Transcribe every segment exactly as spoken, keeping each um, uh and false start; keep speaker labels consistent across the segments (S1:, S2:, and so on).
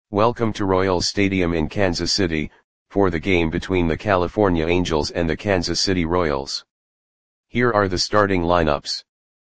S1: Welcome to Royals Stadium in Kansas City, for the game between the California Angels and the Kansas City Royals. Here are the starting lineups.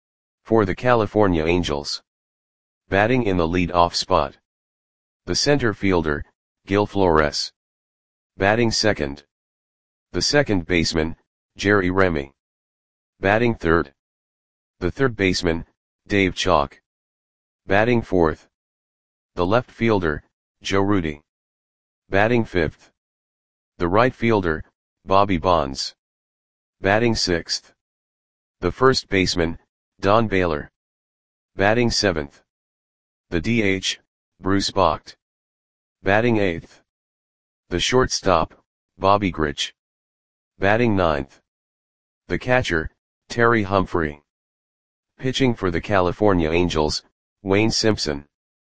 S1: For the California Angels. Batting in the lead-off spot. The center fielder, Gil Flores. Batting second. The second baseman, Jerry Remy. Batting third. The third baseman, Dave Chalk. Batting fourth. The left fielder, Joe Rudi. Batting fifth. The right fielder, Bobby Bonds. Batting sixth. The first baseman, Don Baylor. Batting seventh. The D H, Bruce Bocht. Batting eighth. The shortstop, Bobby Grich. Batting ninth. The catcher, Terry Humphrey. Pitching for the California Angels, Wayne Simpson.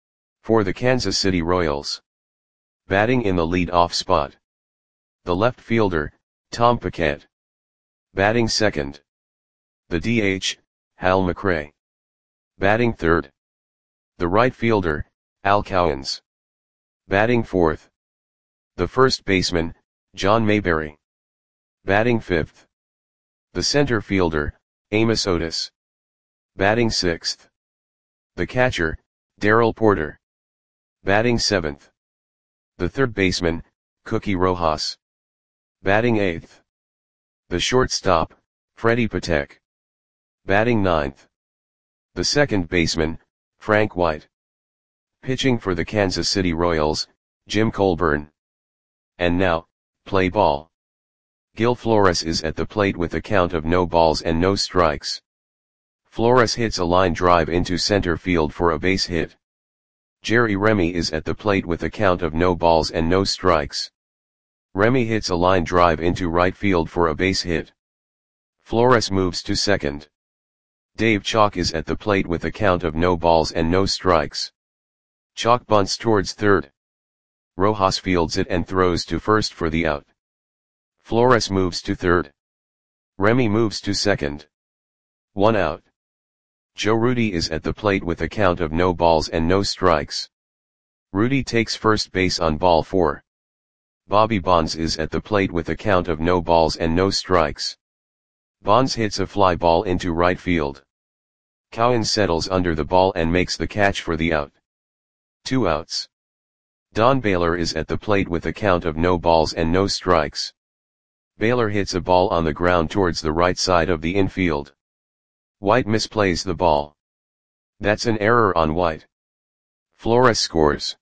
S1: For the Kansas City Royals. Batting in the lead-off spot. The left fielder, Tom Paquette. Batting second. The D H, Hal McRae. Batting third. The right fielder, Al Cowens. Batting fourth. The first baseman, John Mayberry. Batting fifth. The center fielder, Amos Otis. Batting sixth. The catcher, Darrell Porter. Batting seventh. The third baseman, Cookie Rojas. Batting eighth. The shortstop, Freddie Patek. Batting ninth. The second baseman, Frank White. Pitching for the Kansas City Royals, Jim Colburn. And now, play ball. Gil Flores is at the plate with a count of no balls and no strikes. Flores hits a line drive into center field for a base hit. Jerry Remy is at the plate with a count of no balls and no strikes. Remy hits a line drive into right field for a base hit. Flores moves to second. Dave Chalk is at the plate with a count of no balls and no strikes. Chalk bunts towards third. Rojas fields it and throws to first for the out. Flores moves to third. Remy moves to second. One out. Joe Rudi is at the plate with a count of no balls and no strikes. Rudi takes first base on ball four. Bobby Bonds is at the plate with a count of no balls and no strikes. Bonds hits a fly ball into right field. Cowens settles under the ball and makes the catch for the out. Two outs. Don Baylor is at the plate with a count of no balls and no strikes. Baylor hits a ball on the ground towards the right side of the infield. White misplays the ball. That's an error on White. Flores scores.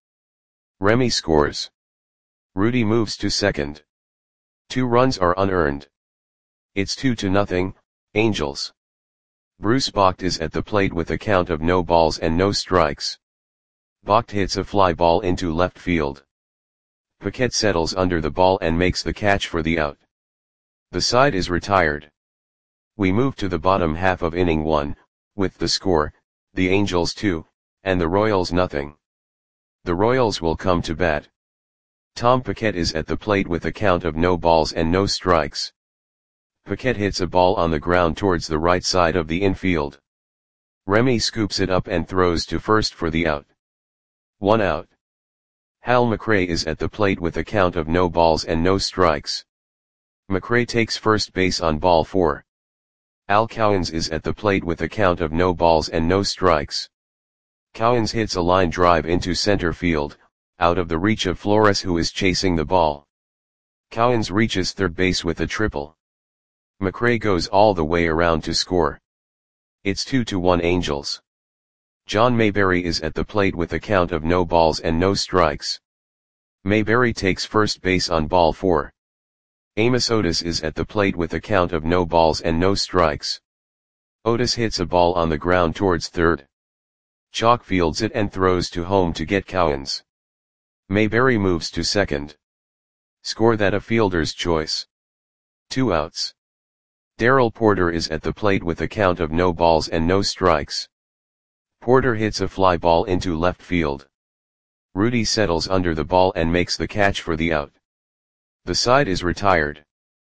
S1: Remy scores. Rudi moves to second. Two runs are unearned. It's two to nothing, Angels. Bruce Bocht is at the plate with a count of no balls and no strikes. Bocht hits a fly ball into left field. Paquette settles under the ball and makes the catch for the out. The side is retired. We move to the bottom half of inning one, with the score, the Angels two, and the Royals nothing. The Royals will come to bat. Tom Paquette is at the plate with a count of no balls and no strikes. Paquette hits a ball on the ground towards the right side of the infield. Remy scoops it up and throws to first for the out. One out. Hal McRae is at the plate with a count of no balls and no strikes. McRae takes first base on ball four. Al Cowens is at the plate with a count of no balls and no strikes. Cowens hits a line drive into center field, out of the reach of Flores who is chasing the ball. Cowens reaches third base with a triple. McRae goes all the way around to score. It's two to one Angels. John Mayberry is at the plate with a count of no balls and no strikes. Mayberry takes first base on ball four. Amos Otis is at the plate with a count of no balls and no strikes. Otis hits a ball on the ground towards third. Chalk fields it and throws to home to get Cowens. Mayberry moves to second. Score that a fielder's choice. Two outs. Darrell Porter is at the plate with a count of no balls and no strikes. Porter hits a fly ball into left field. Rudi settles under the ball and makes the catch for the out. The side is retired.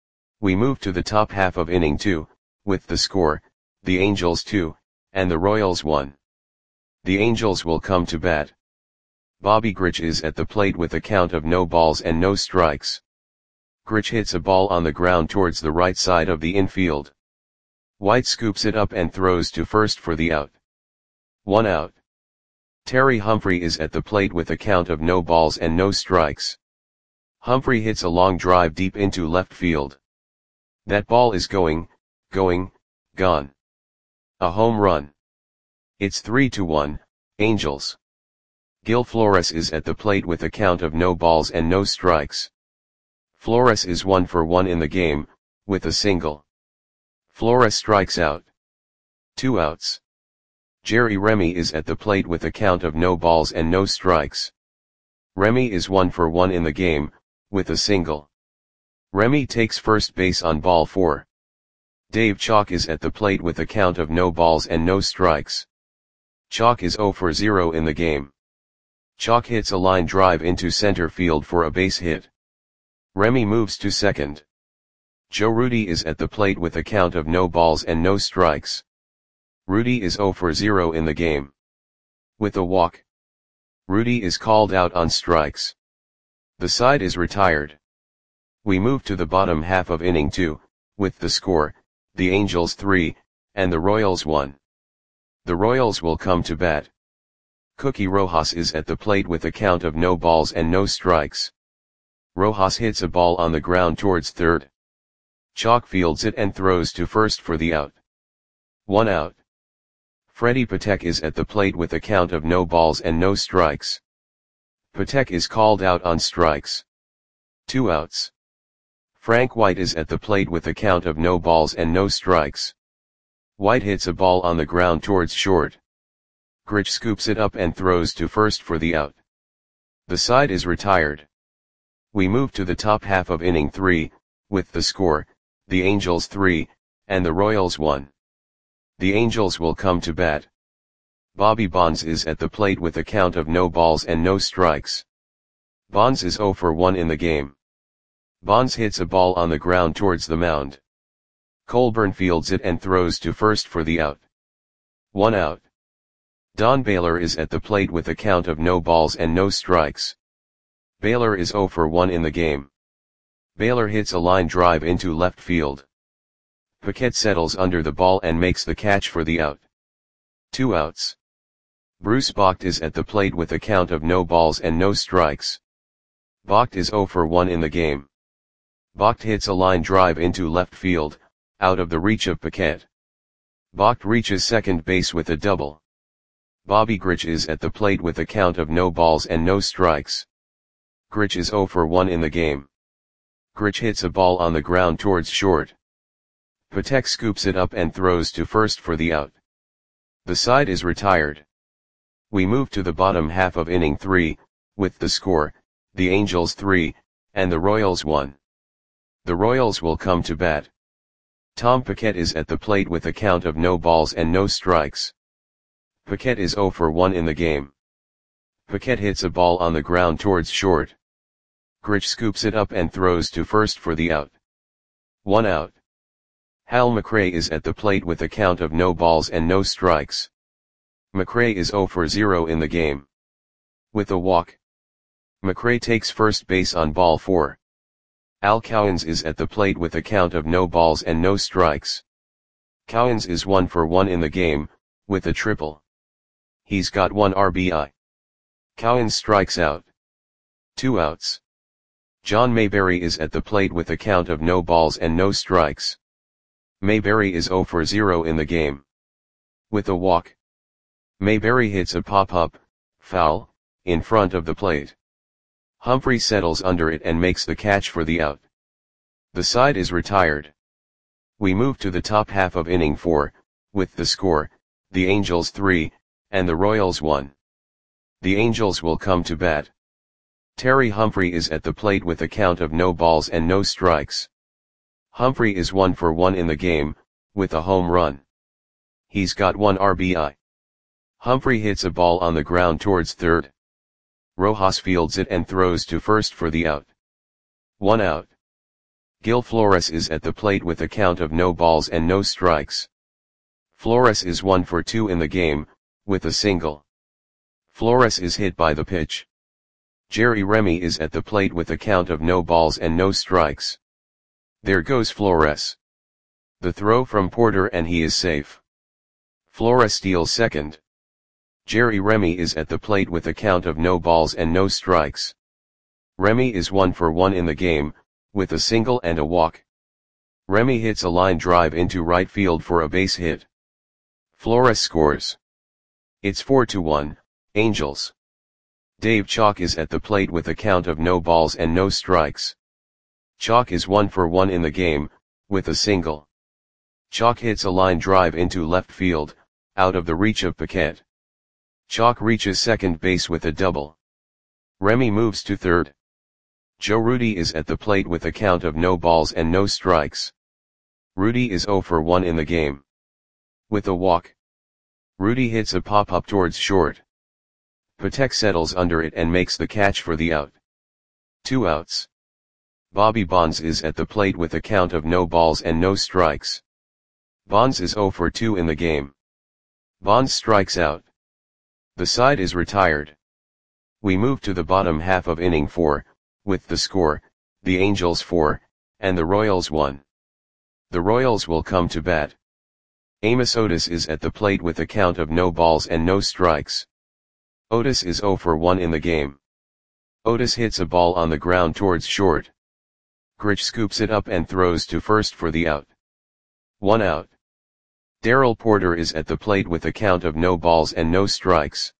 S1: We move to the top half of inning two, with the score, the Angels two, and the Royals one. The Angels will come to bat. Bobby Grich is at the plate with a count of no balls and no strikes. Grich hits a ball on the ground towards the right side of the infield. White scoops it up and throws to first for the out. One out. Terry Humphrey is at the plate with a count of no balls and no strikes. Humphrey hits a long drive deep into left field. That ball is going, going, gone. A home run. It's three to one, Angels. Gil Flores is at the plate with a count of no balls and no strikes. Flores is one for one in the game, with a single. Flores strikes out. Two outs. Jerry Remy is at the plate with a count of no balls and no strikes. Remy is one for one in the game, with a single. Remy takes first base on ball four. Dave Chalk is at the plate with a count of no balls and no strikes. Chalk is zero for zero in the game. Chalk hits a line drive into center field for a base hit. Remy moves to second. Joe Rudi is at the plate with a count of no balls and no strikes. Rudi is zero for zero in the game. With a walk. Rudi is called out on strikes. The side is retired. We move to the bottom half of inning two, with the score, the Angels three, and the Royals one. The Royals will come to bat. Cookie Rojas is at the plate with a count of no balls and no strikes. Rojas hits a ball on the ground towards third. Chalk fields it and throws to first for the out. One out. Freddie Patek is at the plate with a count of no balls and no strikes. Patek is called out on strikes. Two outs. Frank White is at the plate with a count of no balls and no strikes. White hits a ball on the ground towards short. Grich scoops it up and throws to first for the out. The side is retired. We move to the top half of inning three, with the score, the Angels three, and the Royals one. The Angels will come to bat. Bobby Bonds is at the plate with a count of no balls and no strikes. Bonds is zero for one in the game. Bonds hits a ball on the ground towards the mound. Colburn fields it and throws to first for the out. One out. Don Baylor is at the plate with a count of no balls and no strikes. Baylor is zero for one in the game. Baylor hits a line drive into left field. Paquette settles under the ball and makes the catch for the out. Two outs. Bruce Bocht is at the plate with a count of no balls and no strikes. Bocht is zero for one in the game. Bocht hits a line drive into left field, out of the reach of Paquette. Bocht reaches second base with a double. Bobby Grich is at the plate with a count of no balls and no strikes. Grich is zero for one in the game. Grich hits a ball on the ground towards short. Patek scoops it up and throws to first for the out. The side is retired. We move to the bottom half of inning three, with the score, the Angels three, and the Royals one. The Royals will come to bat. Tom Paquette is at the plate with a count of no balls and no strikes. Paquette is zero for one in the game. Paquette hits a ball on the ground towards short. Grich scoops it up and throws to first for the out. One out. Hal McRae is at the plate with a count of no balls and no strikes. McRae is zero for zero in the game. With a walk. McRae takes first base on ball four. Al Cowens is at the plate with a count of no balls and no strikes. Cowens is one for one in the game, with a triple. He's got one R B I. Cowens strikes out. Two outs. John Mayberry is at the plate with a count of no balls and no strikes. Mayberry is zero for zero in the game. With a walk. Mayberry hits a pop-up, foul, in front of the plate. Humphrey settles under it and makes the catch for the out. The side is retired. We move to the top half of inning four, with the score, the Angels three, and the Royals one. The Angels will come to bat. Terry Humphrey is at the plate with a count of no balls and no strikes. Humphrey is one for one in the game, with a home run. He's got one R B I. Humphrey hits a ball on the ground towards third. Rojas fields it and throws to first for the out. One out. Gil Flores is at the plate with a count of no balls and no strikes. Flores is one for two in the game, with a single. Flores is hit by the pitch. Jerry Remy is at the plate with a count of no balls and no strikes. There goes Flores. The throw from Porter and he is safe. Flores steals second. Jerry Remy is at the plate with a count of no balls and no strikes. Remy is one for one in the game, with a single and a walk. Remy hits a line drive into right field for a base hit. Flores scores. It's four to one, Angels. Dave Chalk is at the plate with a count of no balls and no strikes. Chalk is one for one in the game, with a single. Chalk hits a line drive into left field, out of the reach of Paquette. Chalk reaches second base with a double. Remy moves to third. Joe Rudi is at the plate with a count of no balls and no strikes. Rudi is zero for one in the game. With a walk. Rudi hits a pop-up towards short. Patek settles under it and makes the catch for the out. Two outs. Bobby Bonds is at the plate with a count of no balls and no strikes. Bonds is zero for two in the game. Bonds strikes out. The side is retired. We move to the bottom half of inning four, with the score, the Angels four, and the Royals one. The Royals will come to bat. Amos Otis is at the plate with a count of no balls and no strikes. Otis is zero for one in the game. Otis hits a ball on the ground towards short. Grich scoops it up and throws to first for the out. One out. Darrell Porter is at the plate with a count of no balls and no strikes.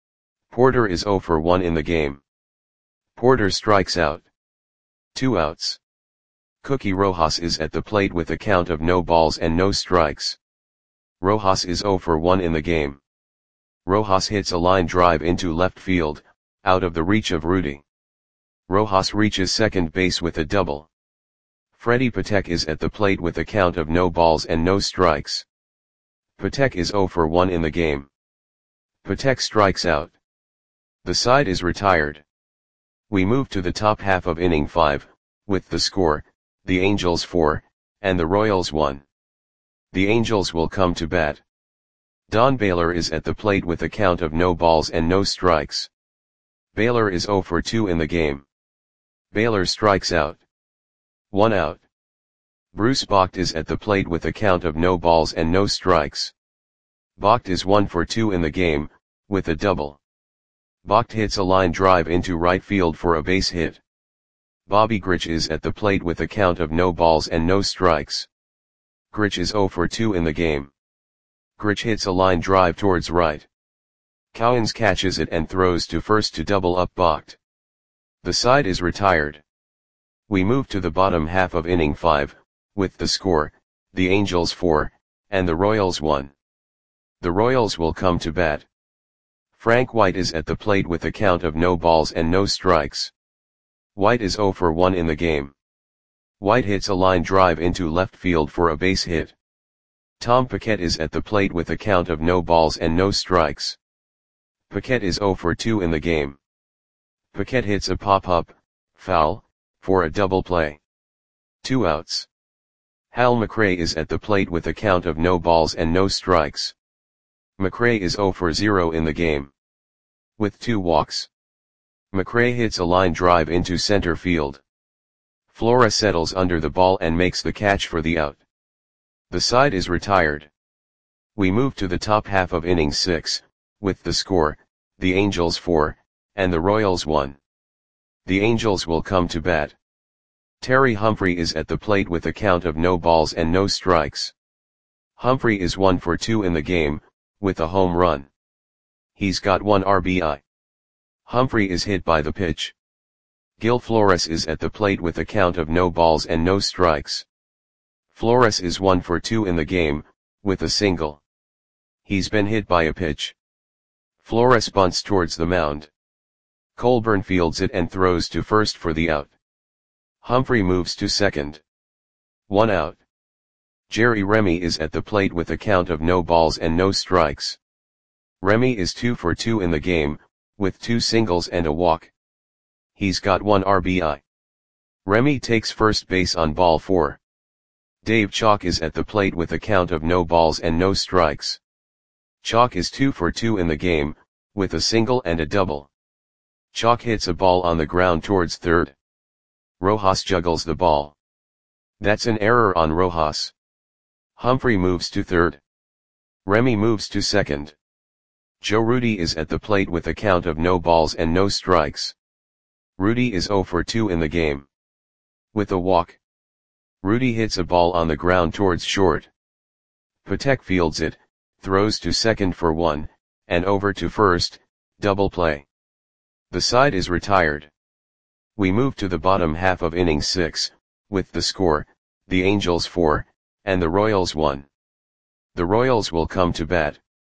S1: Porter is zero for one in the game. Porter strikes out. Two outs. Cookie Rojas is at the plate with a count of no balls and no strikes. Rojas is zero for one in the game. Rojas hits a line drive into left field, out of the reach of Rudi. Rojas reaches second base with a double. Freddie Patek is at the plate with a count of no balls and no strikes. Patek is zero for one in the game. Patek strikes out. The side is retired. We move to the top half of inning five, with the score, the Angels four, and the Royals one. The Angels will come to bat. Don Baylor is at the plate with a count of no balls and no strikes. Baylor is zero for two in the game. Baylor strikes out. One out. Bruce Bocht is at the plate with a count of no balls and no strikes. Bocht is one for two in the game, with a double. Bocht hits a line drive into right field for a base hit. Bobby Grich is at the plate with a count of no balls and no strikes. Grich is zero for two in the game. Grich hits a line drive towards right. Cowens catches it and throws to first to double up Bocht. The side is retired. We move to the bottom half of inning five, with the score, the Angels four, and the Royals one. The Royals will come to bat. Frank White is at the plate with a count of no balls and no strikes. White is zero for one in the game. White hits a line drive into left field for a base hit. Tom Paquette is at the plate with a count of no balls and no strikes. Paquette is zero for two in the game. Paquette hits a pop-up, foul, for a double play. Two outs. Hal McRae is at the plate with a count of no balls and no strikes. McRae is zero for zero in the game. With two walks. McRae hits a line drive into center field. Flores settles under the ball and makes the catch for the out. The side is retired. We move to the top half of inning six, with the score, the Angels four, and the Royals one. The Angels will come to bat. Terry Humphrey is at the plate with a count of no balls and no strikes. Humphrey is one for two in the game, with a home run. He's got one R B I. Humphrey is hit by the pitch. Gil Flores is at the plate with a count of no balls and no strikes. Flores is one for two in the game, with a single. He's been hit by a pitch. Flores bunts towards the mound. Colburn fields it and throws to first for the out. Humphrey moves to second. One out. Jerry Remy is at the plate with a count of no balls and no strikes. Remy is two for two in the game, with two singles and a walk. He's got one R B I. Remy takes first base on ball four. Dave Chalk is at the plate with a count of no balls and no strikes. Chalk is two for two in the game, with a single and a double. Chalk hits a ball on the ground towards third. Rojas juggles the ball. That's an error on Rojas. Humphrey moves to third. Remy moves to second. Joe Rudy is at the plate with a count of no balls and no strikes. Rudy is zero for two in the game. With a walk. Rudy hits a ball on the ground towards short. Patek fields it, throws to second for one, and over to first, double play. The side is retired. We move to the bottom half of inning six, with the score, the Angels four, and the Royals one. The Royals will come to bat.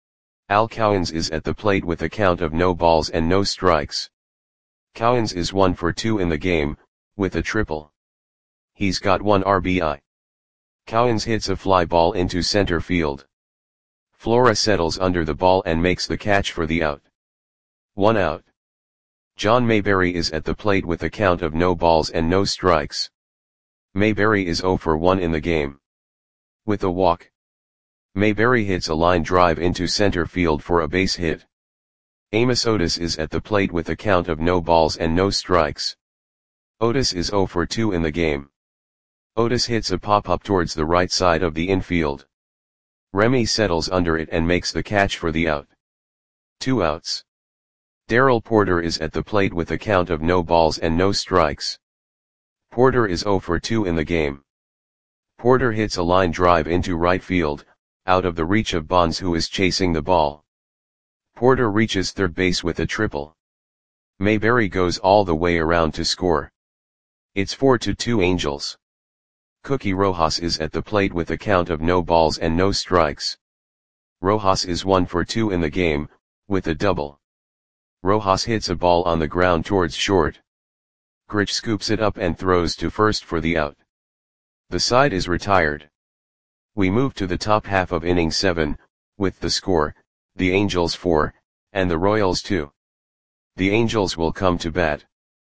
S1: Al Cowens is at the plate with a count of no balls and no strikes. Cowens is one for two in the game, with a triple. He's got one R B I. Cowens hits a fly ball into center field. Flora settles under the ball and makes the catch for the out. One out. John Mayberry is at the plate with a count of no balls and no strikes. Mayberry is zero for one in the game. With a walk. Mayberry hits a line drive into center field for a base hit. Amos Otis is at the plate with a count of no balls and no strikes. Otis is zero for two in the game. Otis hits a pop-up towards the right side of the infield. Remy settles under it and makes the catch for the out. Two outs. Darrell Porter is at the plate with a count of no balls and no strikes. Porter is zero for two in the game. Porter hits a line drive into right field, out of the reach of Bonds, who is chasing the ball. Porter reaches third base with a triple. Mayberry goes all the way around to score. It's four to two Angels. Cookie Rojas is at the plate with a count of no balls and no strikes. Rojas is one for two in the game, with a double. Rojas hits a ball on the ground towards short. Grich scoops it up and throws to first for the out. The side is retired. We move to the top half of inning seven, with the score, the Angels four, and the Royals two. The Angels will come to bat.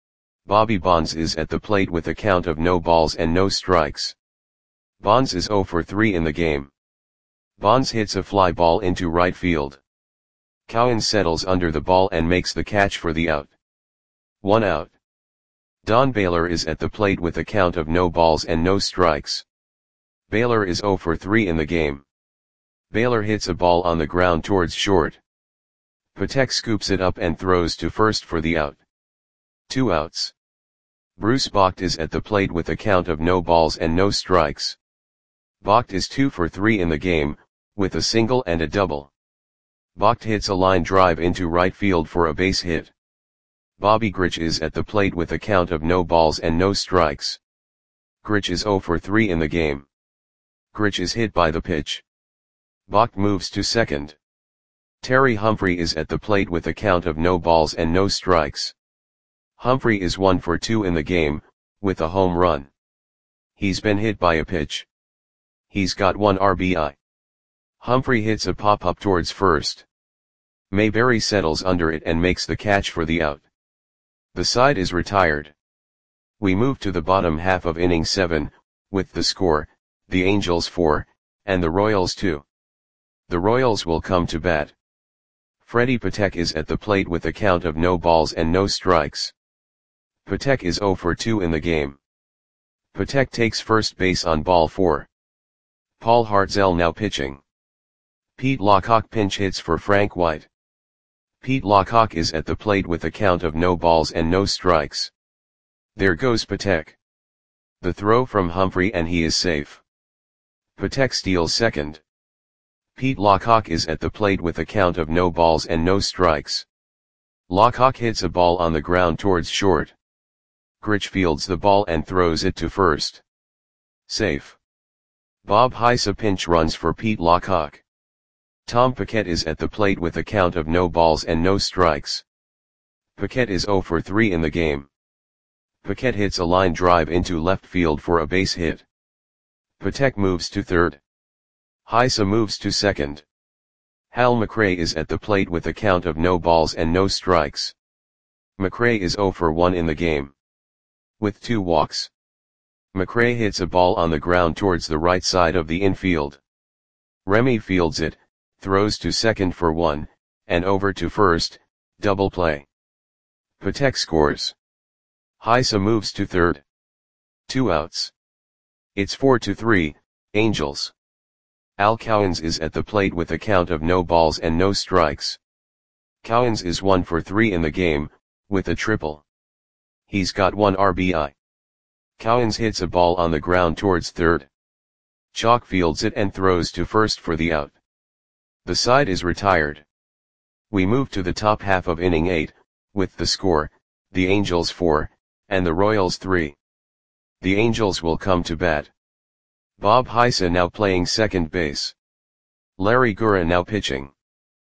S1: Bobby Bonds is at the plate with a count of no balls and no strikes. Bonds is zero for three in the game. Bonds hits a fly ball into right field. Cowens settles under the ball and makes the catch for the out. One out. Don Baylor is at the plate with a count of no balls and no strikes. Baylor is zero for three in the game. Baylor hits a ball on the ground towards short. Patek scoops it up and throws to first for the out. Two outs. Bruce Bocht is at the plate with a count of no balls and no strikes. Bocht is two for three in the game, with a single and a double. Bocht hits a line drive into right field for a base hit. Bobby Grich is at the plate with a count of no balls and no strikes. Grich is zero for three in the game. Grich is hit by the pitch. Bocht moves to second. Terry Humphrey is at the plate with a count of no balls and no strikes. Humphrey is one for two in the game, with a home run. He's been hit by a pitch. He's got one R B I. Humphrey hits a pop-up towards first. Mayberry settles under it and makes the catch for the out. The side is retired. We move to the bottom half of inning seven, with the score, the Angels four, and the Royals two. The Royals will come to bat. Freddie Patek is at the plate with a count of no balls and no strikes. Patek is zero for two in the game. Patek takes first base on ball four. Paul Hartzell now pitching. Pete Lockock pinch hits for Frank White. Pete Lockock is at the plate with a count of no balls and no strikes. There goes Patek. The throw from Humphrey and he is safe. Patek steals second. Pete Lockock is at the plate with a count of no balls and no strikes. Lockock hits a ball on the ground towards short. Grich fields the ball and throws it to first. Safe. Bob Heisa pinch runs for Pete Lockock. Tom Paquette is at the plate with a count of no balls and no strikes. Paquette is zero for three in the game. Paquette hits a line drive into left field for a base hit. Patek moves to third. Heisa moves to second. Hal McRae is at the plate with a count of no balls and no strikes. McRae is zero for one in the game. With two walks. McRae hits a ball on the ground towards the right side of the infield. Remy fields it, throws to second for one, and over to first, double play. Patek scores. Haisa moves to third. Two outs. It's four to three, Angels. Al Cowens is at the plate with a count of no balls and no strikes. Cowens is one for three in the game, with a triple. He's got one R B I. Cowens hits a ball on the ground towards third. Chalk fields it and throws to first for the out. The side is retired. We move to the top half of inning eight, with the score, the Angels four, and the Royals three. The Angels will come to bat. Bob Haisa now playing second base. Larry Gura now pitching.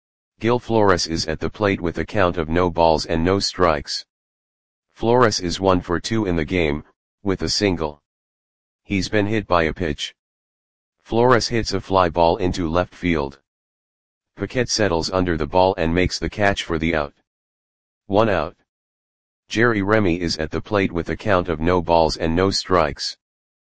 S1: Gil Flores is at the plate with a count of no balls and no strikes. Flores is one for two in the game, with a single. He's been hit by a pitch. Flores hits a fly ball into left field. Paquette settles under the ball and makes the catch for the out. One out. Jerry Remy is at the plate with a count of no balls and no strikes.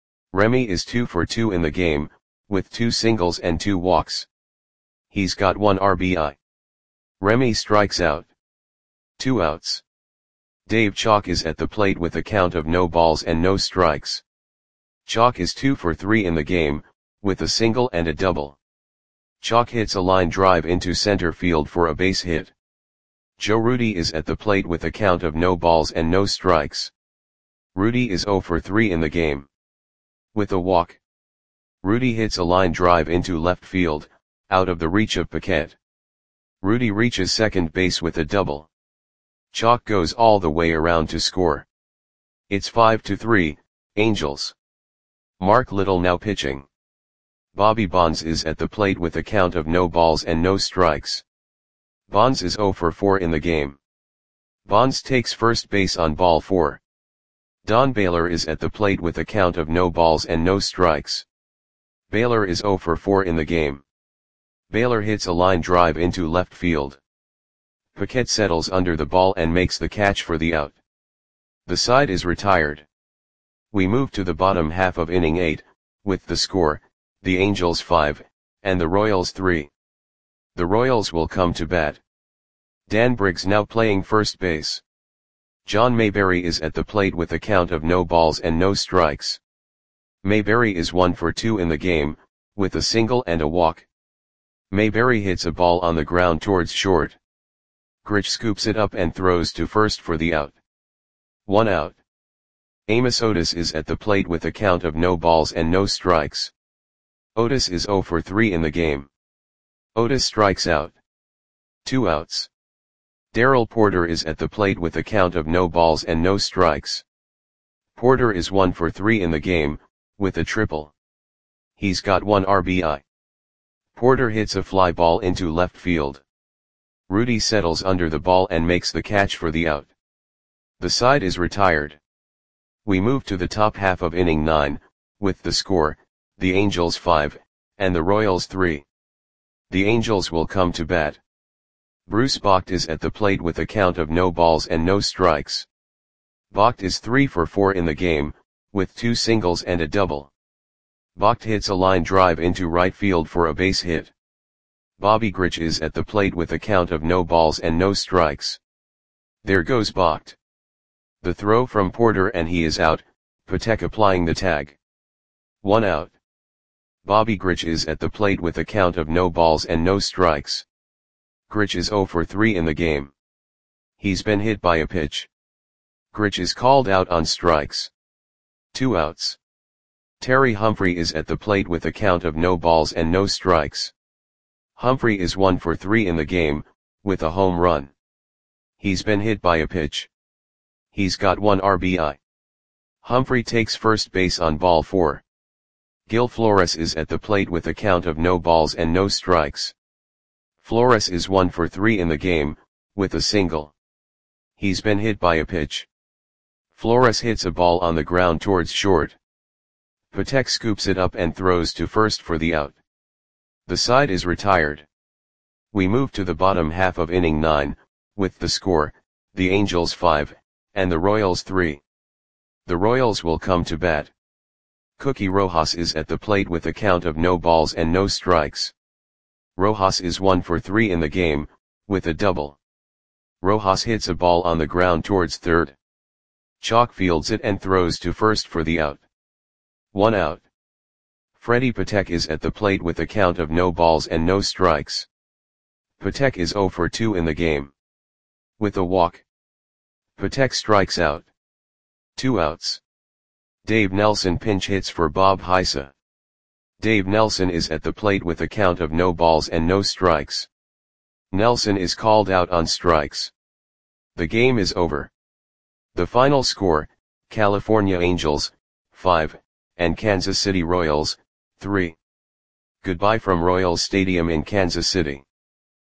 S1: Remy is two for two in the game, with two singles and two walks. He's got one R B I. Remy strikes out. Two outs. Dave Chalk is at the plate with a count of no balls and no strikes. Chalk is two for three in the game, with a single and a double. Chalk hits a line drive into center field for a base hit. Joe Rudi is at the plate with a count of no balls and no strikes. Rudi is zero for three in the game. With a walk. Rudi hits a line drive into left field, out of the reach of Paquette. Rudi reaches second base with a double. Chalk goes all the way around to score. It's five to three, Angels. Mark Little now pitching. Bobby Bonds is at the plate with a count of no balls and no strikes. Bonds is zero for four in the game. Bonds takes first base on ball four. Don Baylor is at the plate with a count of no balls and no strikes. Baylor is zero for four in the game. Baylor hits a line drive into left field. Paquette settles under the ball and makes the catch for the out. The side is retired. We move to the bottom half of inning eight, with the score, the Angels five, and the Royals three. The Royals will come to bat. Dan Briggs now playing first base. John Mayberry is at the plate with a count of no balls and no strikes. Mayberry is one for two in the game, with a single and a walk. Mayberry hits a ball on the ground towards short. Grich scoops it up and throws to first for the out. One out. Amos Otis is at the plate with a count of no balls and no strikes. Otis is zero for three in the game. Otis strikes out. Two outs. Darrell Porter is at the plate with a count of no balls and no strikes. Porter is one for three in the game, with a triple. He's got one R B I. Porter hits a fly ball into left field. Rudi settles under the ball and makes the catch for the out. The side is retired. We move to the top half of inning nine, with the score, the Angels five, and the Royals three. The Angels will come to bat. Bruce Bocht is at the plate with a count of no balls and no strikes. Bocht is three for four in the game, with two singles and a double. Bocht hits a line drive into right field for a base hit. Bobby Grich is at the plate with a count of no balls and no strikes. There goes Bocht. The throw from Porter and he is out, Patek applying the tag. One out. Bobby Grich is at the plate with a count of no balls and no strikes. Grich is zero for three in the game. He's been hit by a pitch. Grich is called out on strikes. Two outs. Terry Humphrey is at the plate with a count of no balls and no strikes. Humphrey is one for three in the game, with a home run. He's been hit by a pitch. He's got one R B I. Humphrey takes first base on ball four. Gil Flores is at the plate with a count of no balls and no strikes. Flores is one for three in the game, with a single. He's been hit by a pitch. Flores hits a ball on the ground towards short. Patek scoops it up and throws to first for the out. The side is retired. We move to the bottom half of inning nine, with the score, the Angels five, and the Royals three. The Royals will come to bat. Cookie Rojas is at the plate with a count of no balls and no strikes. Rojas is one for three in the game, with a double. Rojas hits a ball on the ground towards third. Chalk fields it and throws to first for the out. One out. Freddy Patek is at the plate with a count of no balls and no strikes. Patek is zero for two in the game. With a walk, Patek strikes out. Two outs. Dave Nelson pinch hits for Bob Heisa. Dave Nelson is at the plate with a count of no balls and no strikes. Nelson is called out on strikes. The game is over. The final score, California Angels, five, and Kansas City Royals, three. Goodbye from Royals Stadium in Kansas City.